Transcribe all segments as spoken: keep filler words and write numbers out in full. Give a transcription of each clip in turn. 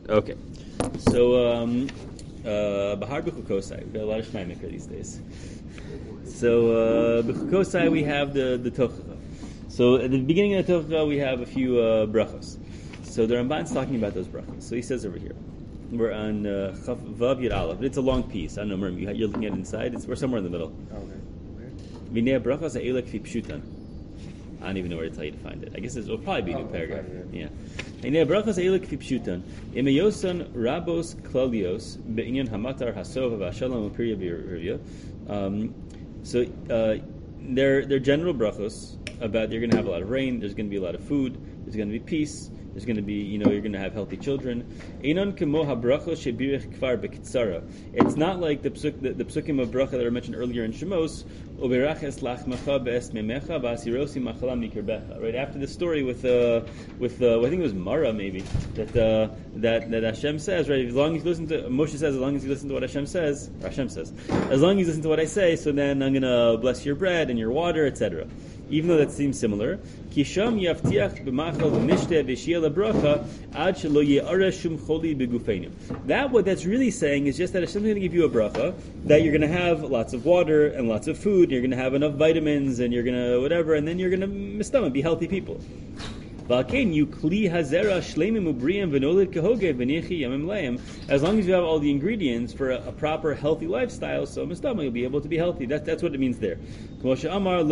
Okay. So, um, uh, Bahar B'chukosai. We've got a lot of Shmai Mikra these days. So, uh, B'chukosai, we have the, the Tochacha. So, at the beginning of the Tochacha, we have a few uh, brachos. So, the Ramban's talking about those brachos. So, he says over here. We're on uh, Chaf Vav Yud Aleph. It's a long piece. I don't know, Miriam, you're looking at it inside. It's, we're somewhere in the middle. Okay. V'nei brachos ha'ela kfi pshutan. I don't even know where to tell you to find it. I guess it'll probably be a new Oh, paragraph. okay, Yeah. V'nei brachos ha'ela kfi pshutan. Imeyosan rabos klalios be'inyan hamatar hasov v'ashalom u'pirya v'rivya. Um So uh, they're they're general brachos about you're going to have a lot of rain. There's going to be a lot of food. There's going to be peace. There's going to be, you know, you're going to have healthy children. It's not like the, the, psuk, the, the psukim of bracha that are mentioned earlier in Shemos. Right after the story with uh, with uh, I think it was Mara maybe that uh, that that Hashem says, right, as long as you listen to Moshe says, as long as you listen to what Hashem says, or Hashem says, as long as you listen to what I say, so then I'm going to bless your bread and your water, et cetera. Even though that seems similar, Kisham yavtiach b'machal v'nishteh v'shiyah lebracha ad shelo ye'ara shum choli b'gufeinu. That what that's really saying is just that Hashem's going to give you a bracha that you're going to have lots of water and lots of food, and you're going to have enough vitamins, and you're going to whatever, and then you're going to mistam be healthy people. As long as you have all the ingredients for a, a proper healthy lifestyle, so mistama you'll be able to be healthy. That, that's what it means there. That's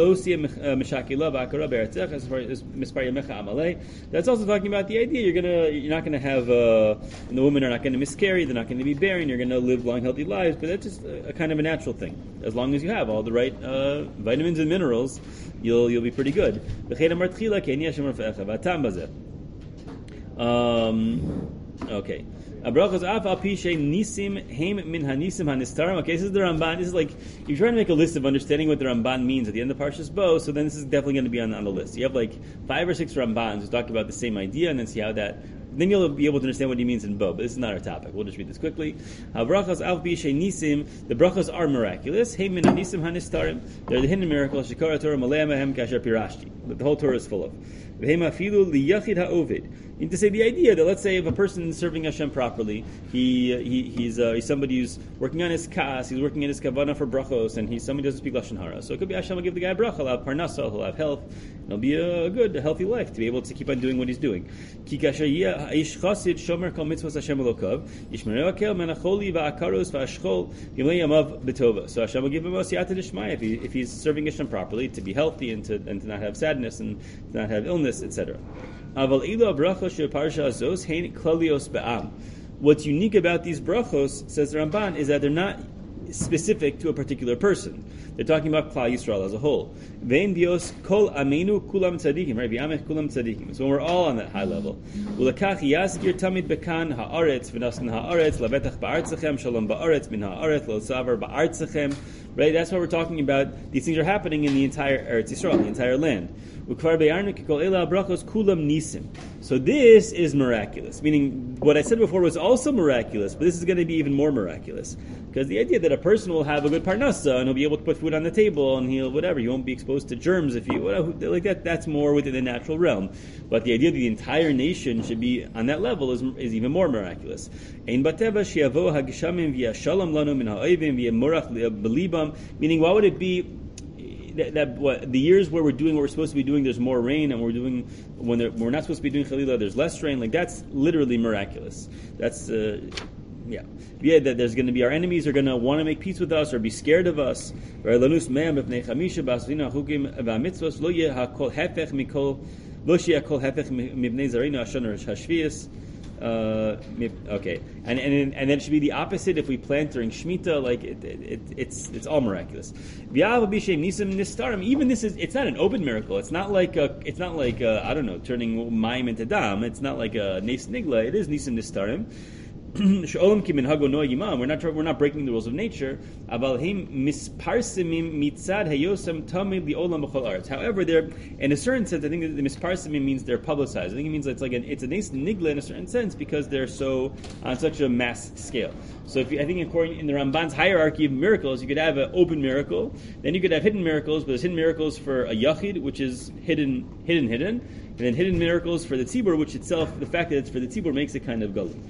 also talking about the idea you're gonna you're not gonna have uh, and the women are not gonna miscarry, they're not gonna be barren, you're gonna live long healthy lives. But that's just a, a kind of a natural thing. As long as you have all the right uh, vitamins and minerals, you'll you'll be pretty good. Um, okay. Okay, this is the Ramban. This is like, if you're trying to make a list of understanding what the Ramban means at the end of Parshas Bo, so then this is definitely going to be on, on the list. You have like five or six Rambans who talk about the same idea, and then see how that, then you'll be able to understand what he means in Bo, but this is not our topic. We'll just read this quickly. The brachos are miraculous. They're the hidden miracles. The whole Torah is full of. And to say the idea that, let's say, if a person is serving Hashem properly, he he he's, uh, he's somebody who's working on his kas, he's working on his kavanah for brachos, and he's somebody who doesn't speak lashon hara. So it could be Hashem will give the guy a bracha, he'll have parnasa, he'll have health, and it'll be a good, a healthy life to be able to keep on doing what he's doing. So Hashem will give him a siyata d'shmaya if, he, if he's serving Hashem properly, to be healthy and to and to not have sadness and to not have illness, et cetera. What's unique about these brachos, says the Ramban, is that they're not specific to a particular person. They're talking about Klal Yisrael as a whole. Vein Dios kol amenu kulam tzadikim, right? V'amech kulam tzadikim. So we're all on that high level. Ulakach yaskir tamid bekan haaretz v'nasan haaretz lavetach ba'artzachem shalom ba'aretz min haaretz lo savar ba'artzachem. Right? That's what we're talking about. These things are happening in the entire Eretz Yisrael, the entire land. So this is miraculous. Meaning, what I said before was also miraculous, but this is going to be even more miraculous. Because the idea that a person will have a good parnasa, and he'll be able to put food on the table, and he'll, whatever, he won't be exposed to germs if you, whatever, like that, that's more within the natural realm. But the idea that the entire nation should be on that level is, is even more miraculous. Meaning, why would it be That, that what, the years where we're doing what we're supposed to be doing, there's more rain, and we're doing when we're not supposed to be doing Chalila, there's less rain. Like that's literally miraculous. That's uh, yeah, yeah. That there's going to be our enemies are going to want to make peace with us or be scared of us. Uh, okay, and and and then it should be the opposite if we plant during Shemitah. Like it, it, it, it's it's all miraculous. Even this is it's not an open miracle. It's not like a, it's not like a, I don't know, turning Mayim into Dam. It's not like a Nes Nigla. It is Nisim Nistarim. We're not we're not breaking the rules of nature. However, they're in a certain sense. I think that the misparsimim means they're publicized. I think it means it's like an, it's a nes nigla in a certain sense because they're so on such a mass scale. So if you, I think according in the Ramban's hierarchy of miracles, you could have an open miracle, then you could have hidden miracles, but there's hidden miracles for a yachid, which is hidden, hidden, hidden, and then hidden miracles for the tzibur, which itself, the fact that it's for the tzibur makes it kind of galui.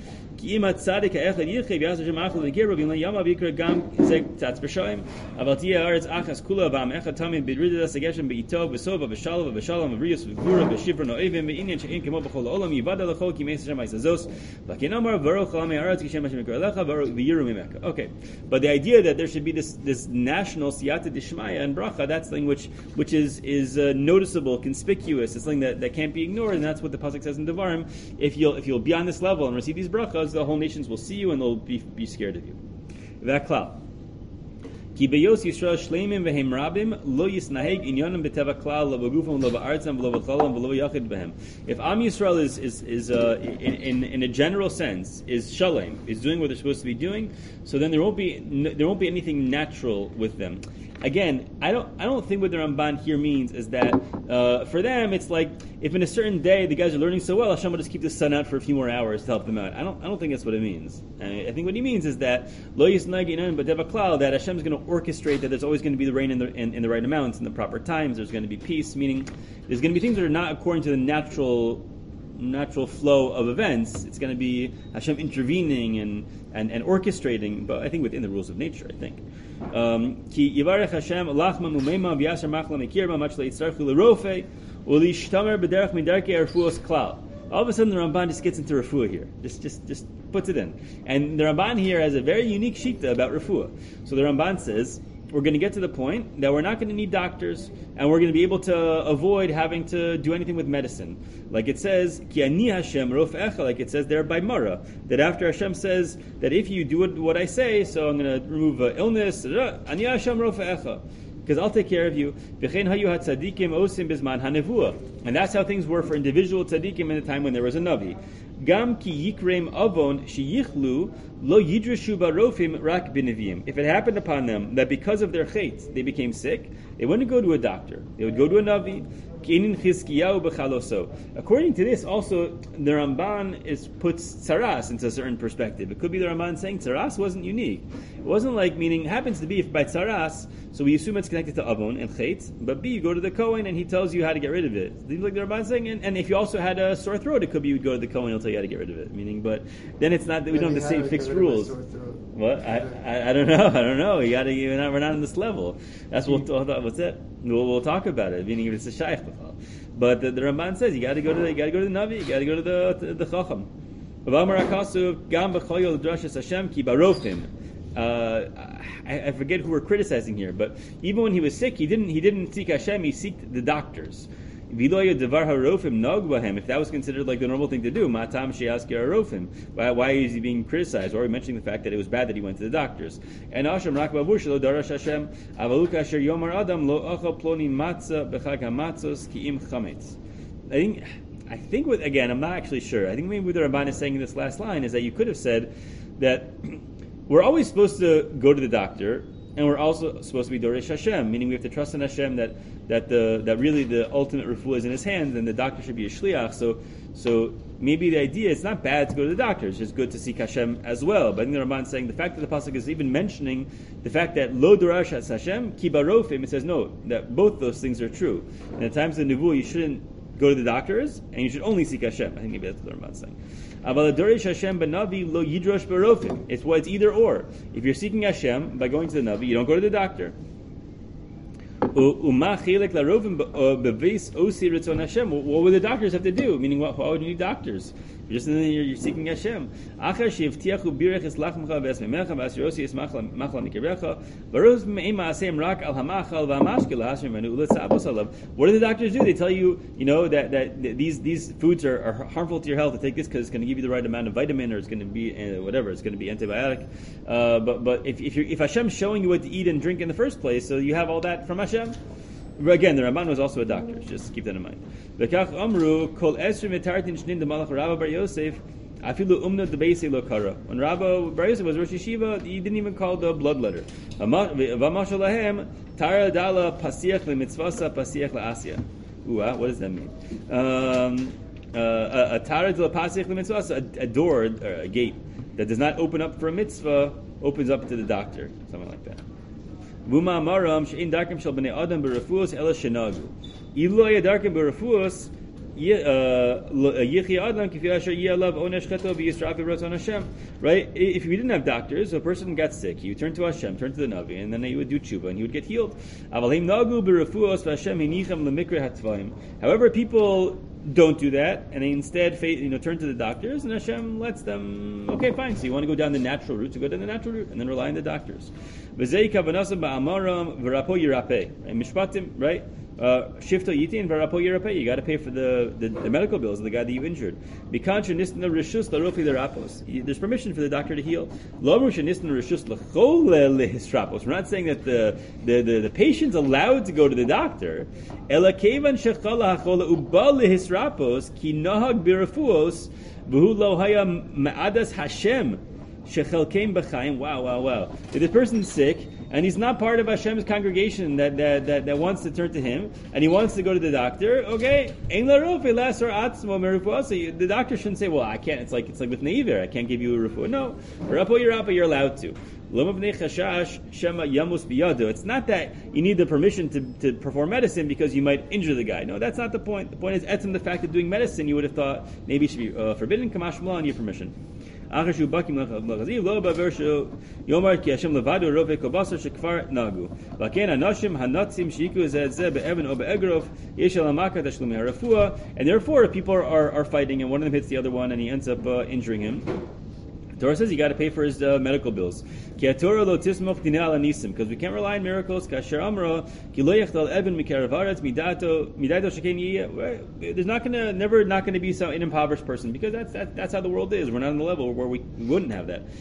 כי אם הצדיק האחד יחיה ויעש השם אחלה לגרו ואם לא ימה ויקרא גם זה קצת בשעים אבל תהיה הארץ אחס כולה ועם אחד תמיד בדרידת הגשם בעיתו בסובה בשלווה ובשלום ובריאס וגבורה ושברה נואבים ועניין שאין כמו בכל העולם יבדל לכל כי מייס השם היסזוס וכן אמר ברוך עמי הארץ כשם השם יקרא לך ויראו ממך. Okay, but the idea that there should be this this national siyata dishmaya and bracha, that's something which which is is uh, noticeable, conspicuous. It's something that, that can't be ignored, and that's what the pasuk says in Devarim. If you'll if you'll be on this level and receive these brachas, the whole nations will see you and they'll be be scared of you. That klal. Ki beyos Yisrael shleimim vehem rabim lo yisnaheg inyonim b'teva klal lo b'gufam lo b'artzam lo b'cholam lo yachid behem. If Am Yisrael is is is uh, in, in in a general sense is shalem, is doing what they're supposed to be doing, so then there won't be there won't be anything natural with them. Again, I don't I don't think what the Ramban here means is that uh, for them it's like if in a certain day the guys are learning so well, Hashem will just keep the sun out for a few more hours to help them out. I don't I don't think that's what it means. I, I think what he means is that lo yisnag inan b'teva klal, that Hashem is going to orchestrate that there's always going to be the rain in the in, in the right amounts in the proper times. There's going to be peace, meaning there's going to be things that are not according to the natural natural flow of events. It's going to be Hashem intervening and, and, and orchestrating, but I think within the rules of nature, I think. Ki yivarech Hashem lachma mumema v'yasher machla mekirba much leitzarchu l'rofe u'lishtamer b'derech midarkei refuos klal. All of a sudden the Ramban just gets into refuah here. Just just just puts it in. And the Ramban here has a very unique shita about refuah. So the Ramban says, we're going to get to the point that we're not going to need doctors, and we're going to be able to avoid having to do anything with medicine. Like it says, Ki ani Hashem rofecha, like it says there by Mara, that after Hashem says that if you do what, what I say, so I'm going to remove uh, illness, ani Hashem rofecha, because I'll take care of you. And that's how things were for individual tzaddikim in the time when there was a Navi. Gam ki yikrem avon sheyichlu lo yidrashu barofim rak binevim. If it happened upon them that because of their chait they became sick, they wouldn't go to a doctor. They would go to a Navi. According to this, also the Ramban is puts tzaras into a certain perspective. It could be the Ramban saying tzaras wasn't unique. It wasn't like meaning happens to be if by tzaras, so we assume it's connected to avon and chait. But B, you go to the Kohen and he tells you how to get rid of it. Seems like the Ramban saying, and, and if you also had a sore throat, it could be you would go to the Kohen and he'll tell you how to get rid of it. Meaning, but then it's not that we don't have the same fixed rules. What I, I I don't know I don't know. You got to we're not, we're not on this level. That's what we'll, what's it? We'll, we'll talk about it. Meaning if it's a shaykh. But the, the Ramban says you got to go to the, you got to go to the Navi, you got to go to the to the Chacham. Uh, I, I forget who we're criticizing here, but even when he was sick, he didn't he didn't seek Hashem. He seeked the doctors. If that was considered like the normal thing to do, why, why is he being criticized? Or are we mentioning the fact that it was bad that he went to the doctors? And Hashem rak bavur darash Hashem avaluka asher yomar adam lo achal ploni matzah b'chag hamatzos ki'im chametz. I think, I think with again, I'm not actually sure. I think maybe what the Ramban is saying in this last line is that you could have said that we're always supposed to go to the doctor. And we're also supposed to be Doresh Hashem, meaning we have to trust in Hashem that that the that really the ultimate refuah is in His hands, and the doctor should be a shliach. So, so maybe the idea it's not bad to go to the doctor; it's just good to seek Hashem as well. But I think the Ramban is saying the fact that the pasuk is even mentioning the fact that lo Doresh Hashem ki barofim, it says no, that both those things are true. And at times in Nevuah you shouldn't go to the doctors, and you should only seek Hashem. I think maybe that's what the Ramban is saying. It's what it's either or. If you're seeking Hashem by going to the Navi, you don't go to the doctor. What would the doctors have to do? Meaning, what, why would you need doctors? You're just you're, you're seeking Hashem. What are the doctors do? They tell you, you know, that, that these these foods are, are harmful to your health. To take this because it's going to give you the right amount of vitamin, or it's going to be uh, whatever. It's going to be antibiotic. Uh, but but if if, you're, if Hashem's showing you what to eat and drink in the first place, so you have all that from Hashem. Again, the Ramban was also a doctor. Just keep that in mind. When Rabbi Bar Yosef was Rosh Yeshiva, he didn't even call the blood letter. Ooh, what does that mean? Um, uh, a tara de pasich lemitzvah, a door, or a gate that does not open up for a mitzvah, opens up to the doctor, something like that. Vuma maram she'in darkim shel bnei adam b'refuos ela shenagu. Ilo yadarkim b'refuos Right? If we didn't have doctors, a person got sick, he would turn to Hashem, turn to the Navi, and then he would do tshuva, and he would get healed. However, people don't do that, and they instead, you know, turn to the doctors, and Hashem lets them. Okay, fine. So you want to go down the natural route, to go down the natural route, and then rely on the doctors. And mishpatim, right? Shifto yitin v'rapo yirape. You got to pay for the, the, the medical bills of the guy that you injured. There's permission for the doctor to heal. We're not saying that the the, the, the patient's allowed to go to the doctor. Wow, wow, wow. If the person's sick and he's not part of Hashem's congregation that, that, that, that wants to turn to him, and he wants to go to the doctor, okay, the doctor shouldn't say, well, I can't, it's like it's like with Neiver, I can't give you a refuah. No, you're allowed to. It's not that you need the permission to, to perform medicine because you might injure the guy. No, that's not the point. The point is, etzem, the fact of doing medicine, you would have thought maybe it should be uh, forbidden, kamash mala, and your permission. Right? So the and therefore people are, are, are fighting, and one of them hits the other one, and he ends up uh, injuring him. Torah says you got to pay for his uh, medical bills. Because we can't rely on miracles. There's not going to, never not going to be some an impoverished person, because that's that, that's how the world is. We're not on the level where we, we wouldn't have that.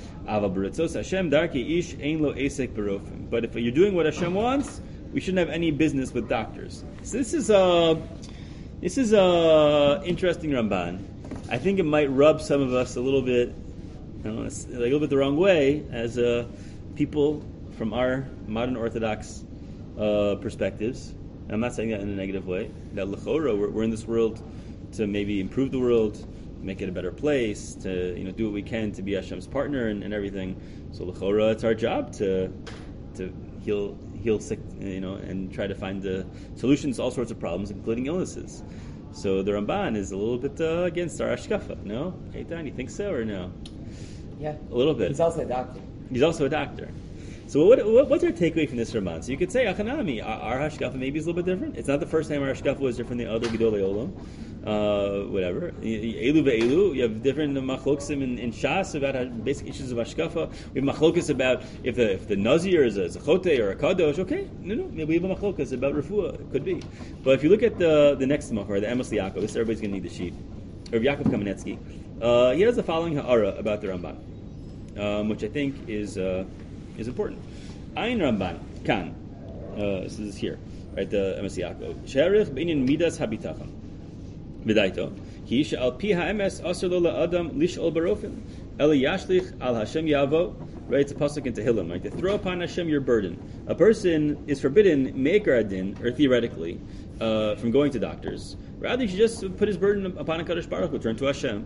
But if you're doing what Hashem wants, we shouldn't have any business with doctors. So this is a this is a interesting Ramban. I think it might rub some of us a little bit. I don't know, like a little bit the wrong way as uh, people from our modern Orthodox uh, perspectives. I'm not saying that in a negative way. That l'chora, we're, we're in this world to maybe improve the world, make it a better place, to you know do what we can to be Hashem's partner and, and everything. So l'chora, it's our job to to heal heal sick, you know, and try to find the solutions to all sorts of problems, including illnesses. So the Ramban is a little bit uh, against our hashkafa. No, Eitan, you think so or no? Yeah, a little bit. He's also a doctor. He's also a doctor. So what, what, what's our takeaway from this Ramban? So you could say, Achanami, our, our hashkafa maybe is a little bit different. It's not the first time our hashkafa was different than other Gedolei Olam. Uh, whatever. Elu ve'elu. You have different machlokim in, in Shas about basic issues of hashkafa. We have machlokas about if the if the nazir is a, is a chote or a kadosh. Okay, no, no. Maybe we have a machlokas about refuah. It could be. But if you look at the the next machar, the Amos Yaakov, this everybody's going to need the sheet. Or Yaakov Kamenetsky. Uh, he has the following ha'ara about the Ramban, um, which I think is uh, is important. Ein Ramban kan. Uh, this is here, right? The Amos Yaakov. She'erich b'inyan midas habitachon. V'daito. Ki she'al pi ha'emes asur lo la'adam lish'ol barofim. Ela yashlich al Hashem yavo. Right? It's a pasuk in Tehillim, right? To throw upon Hashem your burden. A person is forbidden, me'ikar adin, or theoretically, uh, from going to doctors. Rather, he should just put his burden upon a Kadosh Baruch Hu, turn to Hashem.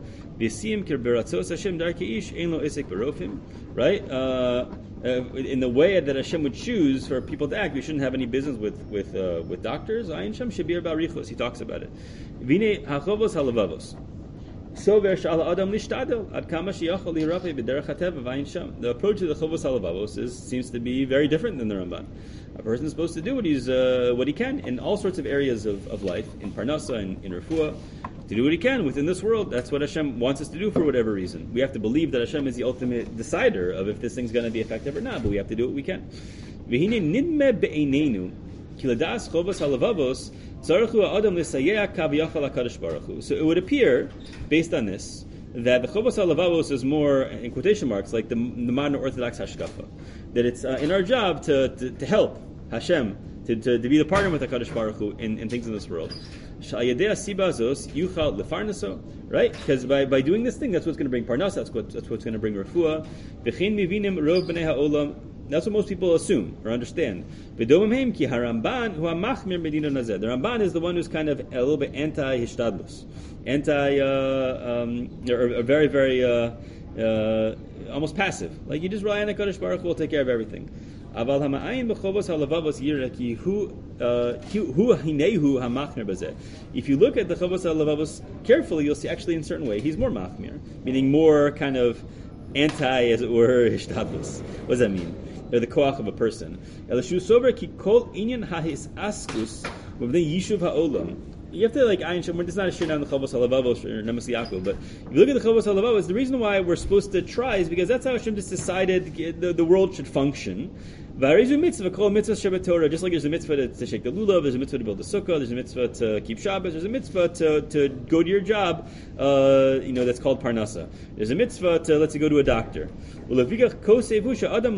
Right? Uh, uh, in the way that Hashem would choose for people to act, we shouldn't have any business with with uh, with doctors. Ayin Shem Shabir Barichos. He talks about it. Vine hachovos halavavos. The approach to the chovos halavavos is seems to be very different than the Ramban. A person is supposed to do what he's uh, what he can in all sorts of areas of, of life, in parnasa, in, in refuah, to do what he can within this world. That's what Hashem wants us to do for whatever reason. We have to believe that Hashem is the ultimate decider of if this thing's going to be effective or not, but we have to do what we can. So it would appear, based on this, that the chovos halavavos is more, in quotation marks, like the, the modern Orthodox hashkafa. That it's uh, in our job to, to, to help Hashem, to, to, to be the partner with HaKadosh Baruch Hu in, in things in this world. Right? Because by, by doing this thing, that's what's going to bring parnas, that's, what, that's what's going to bring refuah. That's what most people assume or understand. The Ramban is the one who's kind of a little bit anti-hishtadlus, anti, uh, um, or, or very, very, uh, uh, almost passive. Like you just rely on the Kadosh Baruch Hu will take care of everything. Aval hama'ayin b'chovos halavavos yireh ki hu hu hinehu hamachmir bazeh. If you look at the chovos halavavos carefully, you'll see actually in a certain way he's more machmir, meaning more kind of anti, as it were, hishtadlus. What does that mean? They're the koach of a person. Elishu sober ki kol inyan ha'is askus v'vnei yishuv ha'olam. You have to like ayin shem. This is not a shir down the chovos halavavos or nemas Yaakov, but if you look at the chovos halavavos, the reason why we're supposed to try is because that's how Hashem just decided the, the world should function. V'harizu mitzvah kol mitzvah shevet Torah. Just like there's a mitzvah to, to shake the lulav, there's a mitzvah to build a sukkah, there's a mitzvah to keep Shabbos, there's a mitzvah to, to go to your job. Uh, you know that's called parnasa. There's a mitzvah to let's say go to a doctor. He said, let's say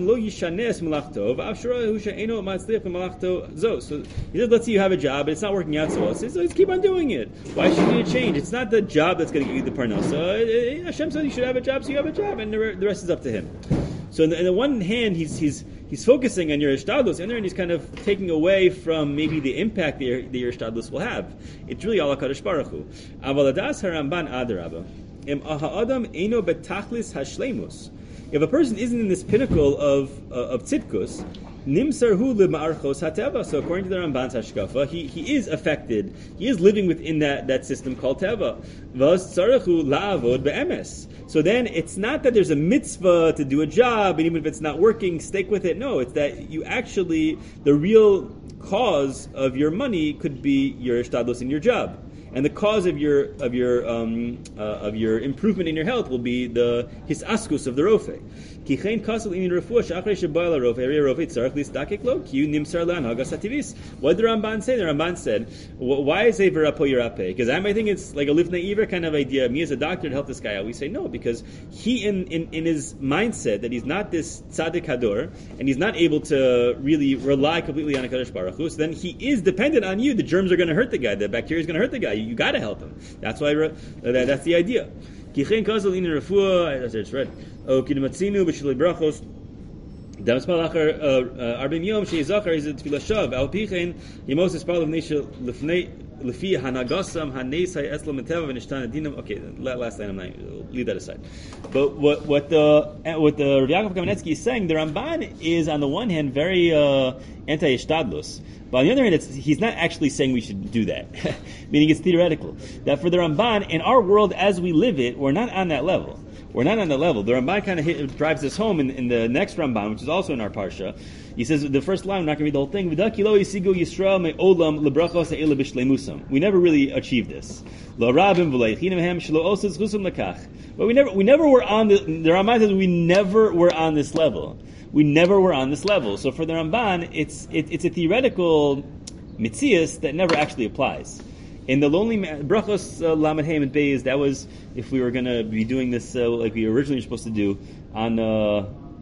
you have a job, but it's not working out so well. So let's keep on doing it. Why should you need to change? It's not the job that's going to give you the parnasa. Hashem said you should have a job, so you have a job, and the rest is up to Him. So on the, on the one hand, he's he's he's focusing on your ishtadlus, and on the other hand, he's kind of taking away from maybe the impact that your, that your ishtadlus will have. It's really all HaKadosh Baruch Hu. Aval adas haramban adarabah. Im ha'adam eino betachlis hashleimus. If a person isn't in this pinnacle of uh, of tzidkus, nimsar hu lema'archos hateva. So according to the Ramban's hashkafa, he he is affected. He is living within that, that system called teva. V'as tzarachu la'avod be'emes. So then it's not that there's a mitzvah to do a job, and even if it's not working, stick with it. No, it's that you actually, the real cause of your money could be your ishtadlus in your job. And the cause of your of your um, uh, of your improvement in your health will be the hisaskus of the rofe. What did the Ramban say? The Ramban said, "Why is a verapo yirape?" Because I might think it's like a lifnei iver kind of idea. Me as a doctor to help this guy out. We say no, because he in, in, in his mindset that he's not this tzaddik hador, and he's not able to really rely completely on a Kadosh Baruch Hu. So then he is dependent on you. The germs are going to hurt the guy. The bacteria is going to hurt the guy. You, you got to help him. That's why uh, that, that's the idea. Kichen kazal in refuah. As it's read. Oh, kidumatzinu b'shlei brachos. Damas malachar arbim yom sheizachar is a tefillah shav. Al pichen yemos espal of neshel lefnei lefi hanagasam hanesai eslam eteva v'nishtan adinam. Okay, last line I'm not leave that aside. But what what the what the Rav Yaakov Kamenetsky is saying, the Ramban is on the one hand very uh, anti-ishtadlus. But on the other hand, it's, he's not actually saying we should do that, meaning it's theoretical. That for the Ramban, in our world as we live it, we're not on that level. We're not on that level. The Ramban kind of hit, drives this home in, in the next Ramban, which is also in our parsha. He says, the first line, I'm not going to read the whole thing, V'daki lo yisigu Yisrael me'olam lebrachos ha'ila b'shleimusam. We never really achieved this. Lo rabim v'leichinim hem shelo osez chusum lekach. But we never, we never were on the, the Ramban says we never were on this level. We never were on this level. So for the Ramban, it's it, it's a theoretical mitzias that never actually applies. In the lonely man, brachos uh, lamed heim and beis, that was if we were going to be doing this uh, like we originally were supposed to do on uh,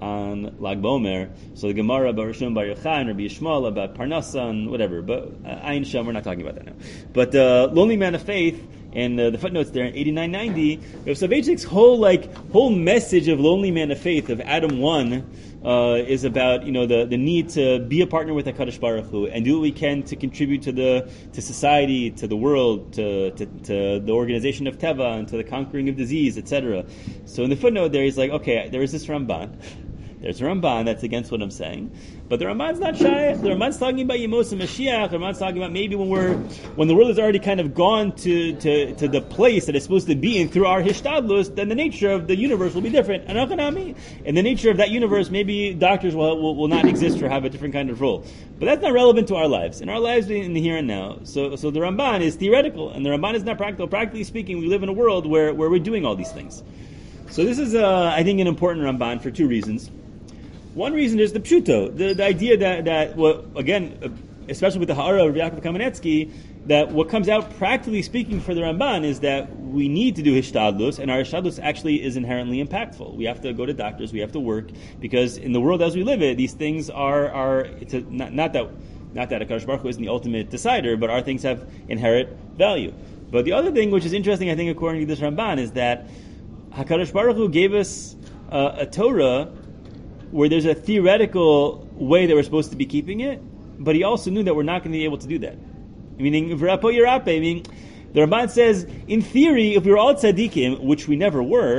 on Lag Bomer. So the Gemara about Rishon Bar Yochai and Rabbi Yishmael about Parnasa and whatever. But uh, Ayin Sham, we're not talking about that now. But uh, lonely man of faith. And uh, the footnotes there in eighty-nine ninety, Rav Soloveitchik's whole like whole message of lonely man of faith of Adam one uh, is about you know the, the need to be a partner with HaKadosh Baruch Hu and do what we can to contribute to the to society, to the world, to to, to the organization of Teva, and to the conquering of disease, et cetera. So in the footnote there, he's like, okay, there is this Ramban. There's a Ramban that's against what I'm saying, but the Ramban's not shy. The Ramban's talking about Yemos and Mashiach. The Ramban's talking about maybe when we're when the world has already kind of gone to, to, to the place that it's supposed to be in through our hishtadlus, then the nature of the universe will be different. And the nature of that universe, maybe doctors will, will will not exist or have a different kind of role. But that's not relevant to our lives. In our lives, in the here and now. So so the Ramban is theoretical, and the Ramban is not practical. Practically speaking, we live in a world where, where we're doing all these things. So this is, uh, I think, an important Ramban for two reasons. One reason is the pshuto, the, the idea that, that well, again, especially with the ha'ara of Yaakov Kamenetsky, that what comes out practically speaking for the Ramban is that we need to do hishtadlus, and our hishtadlus actually is inherently impactful. We have to go to doctors, we have to work, because in the world as we live it, these things are, are it's a, not, not that not that HaKadosh Baruch Hu isn't the ultimate decider, but our things have inherent value. But the other thing, which is interesting, I think, according to this Ramban, is that HaKadosh Baruch Hu gave us uh, a Torah where there's a theoretical way that we're supposed to be keeping it, but he also knew that we're not going to be able to do that. Meaning, v'rapo yirape, meaning, the Ramban says, in theory, if we were all tzaddikim, which we never were,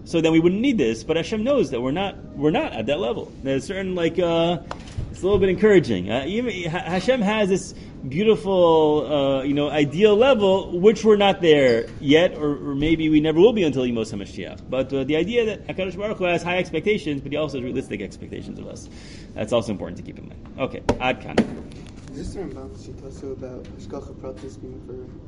so then we wouldn't need this. But Hashem knows that we're not we're not at that level. There's certain like uh, it's a little bit encouraging. Uh, even Hashem has this beautiful, uh, you know, ideal level, which we're not there yet, or, or maybe we never will be until Yemos HaMashiach. But uh, the idea that HaKadosh Baruch Hu has high expectations, but he also has realistic expectations of us. That's also important to keep in mind. Okay, Ad Kan. Is this the Rambam Shita also about Hashgacha Pratis being for